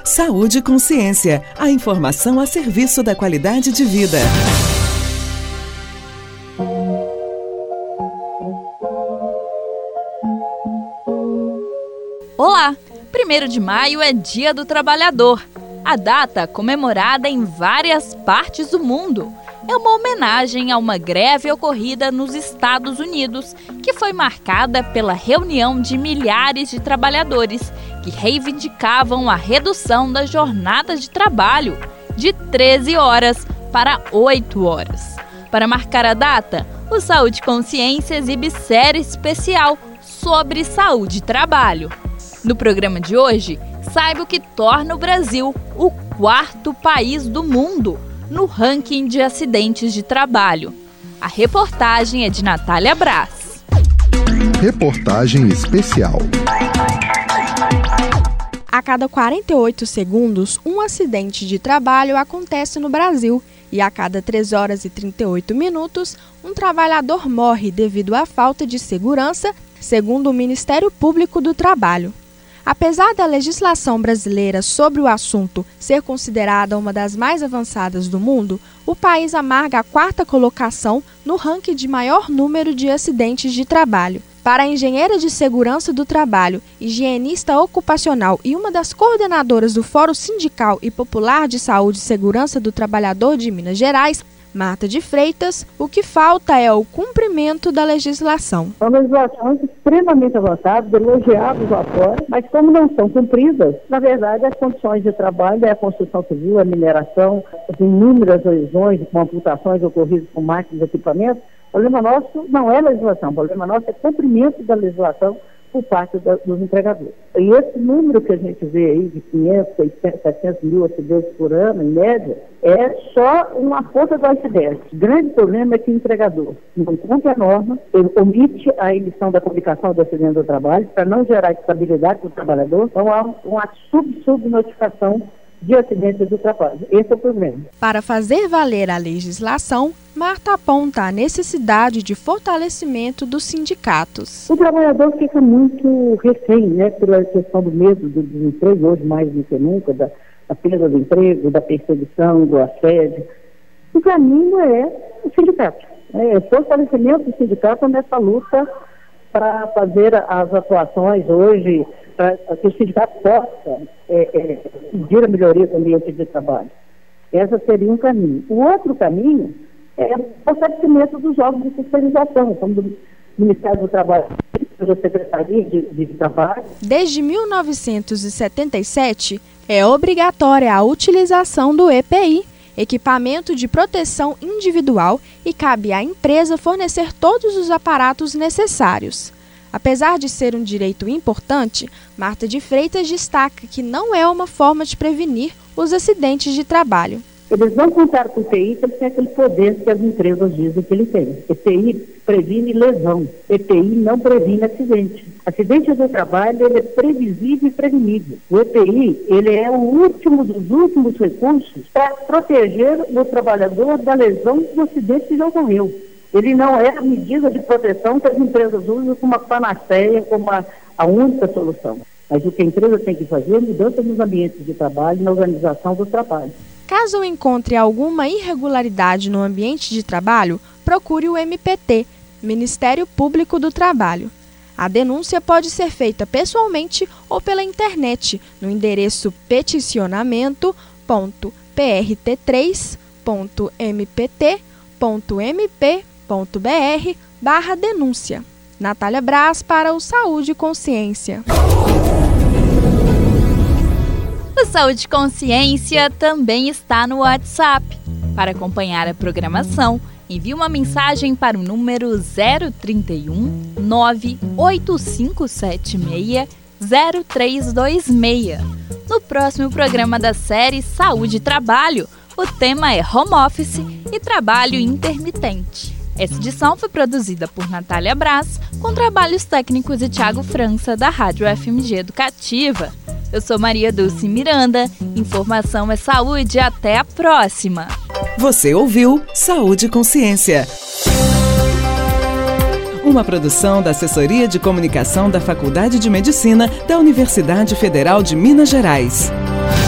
Saúde e Consciência, a informação a serviço da qualidade de vida. Olá! 1º de maio é Dia do Trabalhador. A data, comemorada em várias partes do mundo, é uma homenagem a uma greve ocorrida nos Estados Unidos, que foi marcada pela reunião de milhares de trabalhadores que reivindicavam a redução da jornada de trabalho de 13 horas para 8 horas. Para marcar a data, o Saúde e Consciência exibe série especial sobre saúde e trabalho. No programa de hoje, saiba o que torna o Brasil o 4º país do mundo no ranking de acidentes de trabalho. A reportagem é de Natália Braz. Reportagem especial. A cada 48 segundos, um acidente de trabalho acontece no Brasil e a cada 3 horas e 38 minutos, um trabalhador morre devido à falta de segurança, segundo o Ministério Público do Trabalho. Apesar da legislação brasileira sobre o assunto ser considerada uma das mais avançadas do mundo, o país amarga a 4ª colocação no ranking de maior número de acidentes de trabalho. Para a engenheira de segurança do trabalho, higienista ocupacional e uma das coordenadoras do Fórum Sindical e Popular de Saúde e Segurança do Trabalhador de Minas Gerais, Marta de Freitas, o que falta é o cumprimento da legislação. São legislações extremamente avançadas, elogiadas lá fora, mas como não são cumpridas, na verdade as condições de trabalho, a construção civil, a mineração, as inúmeras lesões com amputações ocorridas com máquinas e equipamentos, o problema nosso não é legislação, o problema nosso é cumprimento da legislação por parte dos empregadores. E esse número que a gente vê aí de 500, 600, 700 mil acidentes por ano, em média, é só uma ponta do iceberg. O grande problema é que o empregador não cumpre a norma, ele omite a emissão da publicação do acidente do trabalho para não gerar estabilidade para o trabalhador, então há uma subnotificação de acidentes do trabalho. Esse é o problema. Para fazer valer a legislação, Marta aponta a necessidade de fortalecimento dos sindicatos. O trabalhador fica muito refém, pela questão do medo do desemprego, hoje mais do que nunca, da perda do emprego, da perseguição, do assédio. O caminho é o sindicato. É o fortalecimento do sindicato nessa luta para fazer as atuações hoje, para que o sindicato possa pedir a melhoria do ambiente de trabalho. Esse seria um caminho. O outro caminho é o fortalecimento dos órgãos de fiscalização, como do Ministério do Trabalho, da Secretaria de Trabalho. Desde 1977, é obrigatória a utilização do EPI, equipamento de proteção individual, e cabe à empresa fornecer todos os aparatos necessários. Apesar de ser um direito importante, Marta de Freitas destaca que não é uma forma de prevenir os acidentes de trabalho. Eles não contaram com o EPI, porque eles têm aquele poder que as empresas dizem que ele tem. EPI previne lesão, EPI não previne acidente. Acidente do trabalho, ele é previsível e prevenível. O EPI, ele é o último dos últimos recursos para proteger o trabalhador da lesão do acidente que já ocorreu. Ele não é a medida de proteção que as empresas usam como uma panaceia, como a única solução. Mas o que a empresa tem que fazer é mudança nos ambientes de trabalho e na organização do trabalho. Caso encontre alguma irregularidade no ambiente de trabalho, procure o MPT, Ministério Público do Trabalho. A denúncia pode ser feita pessoalmente ou pela internet, no endereço peticionamento.prt.mpt.mp.br/denúncia. Natália Braz para o Saúde e Consciência. O Saúde e Consciência também está no WhatsApp. Para acompanhar a programação, envie uma mensagem para o número 031 98576 0326. No próximo programa da série Saúde e Trabalho, o tema é Home Office e Trabalho Intermitente. Essa edição foi produzida por Natália Braz, com trabalhos técnicos de Thiago França, da Rádio FMG Educativa. Eu sou Maria Dulce Miranda, informação é saúde, até a próxima! Você ouviu Saúde e Consciência. Uma produção da Assessoria de Comunicação da Faculdade de Medicina da Universidade Federal de Minas Gerais.